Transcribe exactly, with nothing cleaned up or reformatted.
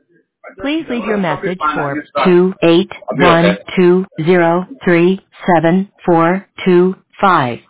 Please leave your message for two eight one two zero three seven four two five.